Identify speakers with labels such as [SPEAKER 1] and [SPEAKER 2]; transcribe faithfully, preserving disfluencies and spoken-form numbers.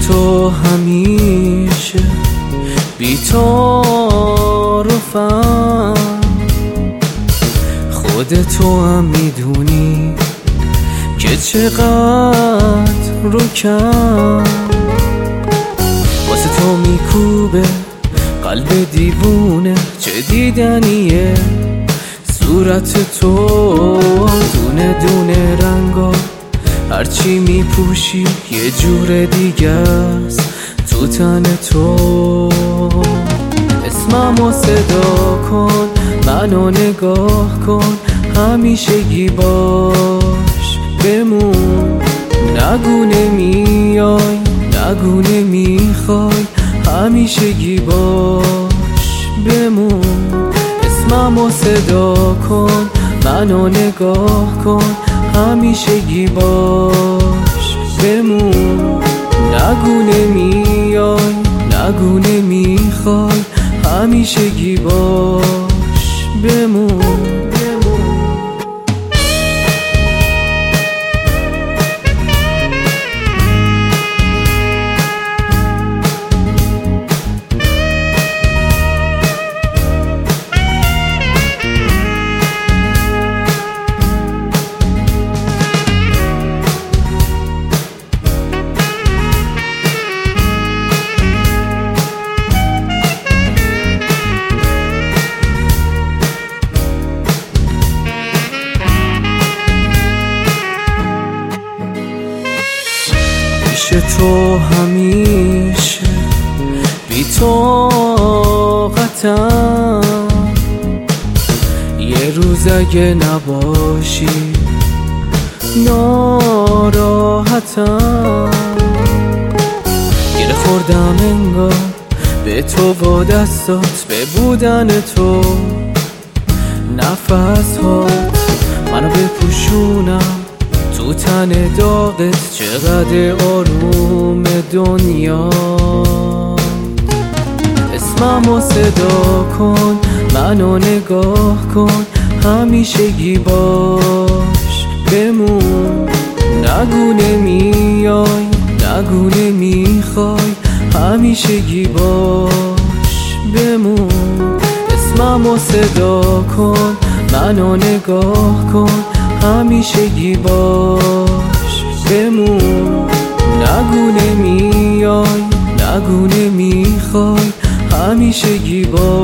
[SPEAKER 1] تو همیشه بی تعارفم، خودتو هم میدونی که چقدر رو کم واسه تو میکوبه قلب دیوونه. چه دیدنیه صورت تو، دونه دونه رنگا، هرچی میپوشی یه جور دیگه است تو تن تو. اسممو صدا کن، منو نگاه کن، همیشگی باش بمون. نگو نمیای، نگو نمیخوای، همیشگی باش بمون. اسممو صدا کن، منو نگاه کن، همیشگی باش بمون. نگو نمیای، نگو نمیخوای، همیشگی باش بمون. تو همیشه بی طاقتم، یه روز اگه نباشی ناراحتم. گره خوردم انگار به تو با دستات، به بودن تو نفس هات منو بپوشونم تو تن داغت. چقدر آروم دنیا. اسممو صدا کن، منو نگاه کن، همیشگی باش بمون. نگو نمیای، نگو نمیخوای، همیشگی باش بمون. اسممو صدا کن، منو نگاه کن، همیشگی باش بمون. نگو نمیای، نگو نمیخوای، همیشگی باش